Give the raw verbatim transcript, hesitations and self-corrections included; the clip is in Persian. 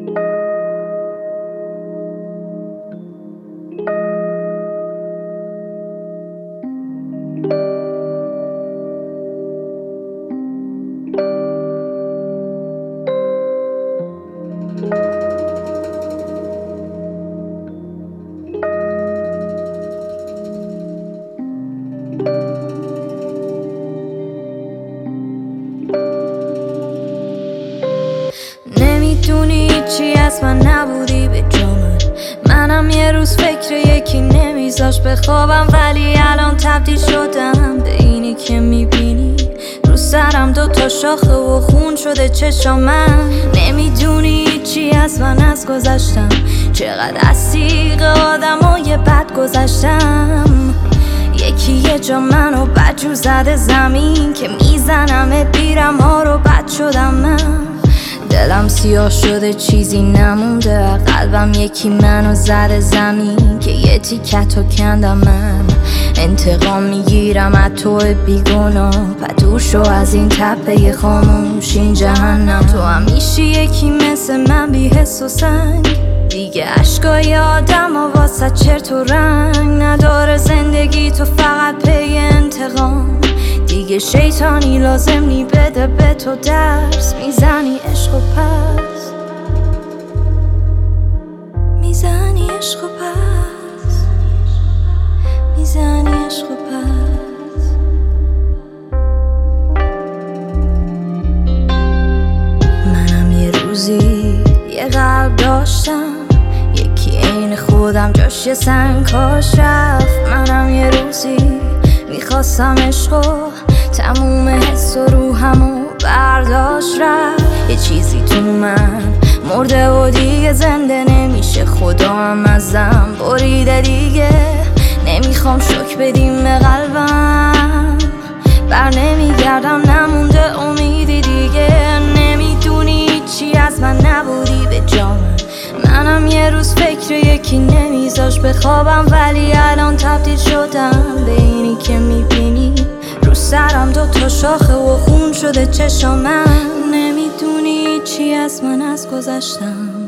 نمیدونی چی از من نبودی به جا من. منم یه روز فکر یکی نمیذاش بخوابم، ولی الان تبدیل شدم به اینی که میبینی رو سرم. دو تا شاخه و خون شده چشام من. نمیدونی چی از من از گذشتم، چقدر از تیغ آدمای بد گذشتم. یکی یه جا منو بدجور زده زمین که میزنم بیرم ها رو بد شدم من. دلم سیاه شده چیزی نمونده، قلبم یکی منو زده زمین که یه تیکتو کندم من. انتقام میگیرم از تو بیگناه، پدور شو از این تپه خاموش این جهنم. تو هم میشی یکی مثل من بی حس و سنگ، دیگه عشقای آدم ها واسه چرت و رنگ نداره زندگی. تو فقط پی انتقام، دیگه شیطانی لازم نی بده به تو درس. میزنی عشق و پس، میزنی عشق و پس، میزنی عشق و پس. منم یه روزی یه قلب داشتم، یکی عین خودم جاش یه سنگ کاش رفت. منم یه روزی میخواستم عشقو، تموم حس و روحمو برداشت رفت. یه چیزی تو من مرده و دیگه زنده نمیشه، خدا هم ازم بریده دیگه. نمیخوام شوک بدیم به قلبم، بر نمیگردم نمونده امیدی دیگه. نمیدونی چی از من نبودی به جا من. منم یه روز فکر یکی نمیذاش بخوابم، ولی الان تبدیل شدم به اینی که میبینی رو سرم. دو تا شاخه و خون شده چشام من. نمیدونی چی از من از گذشتم،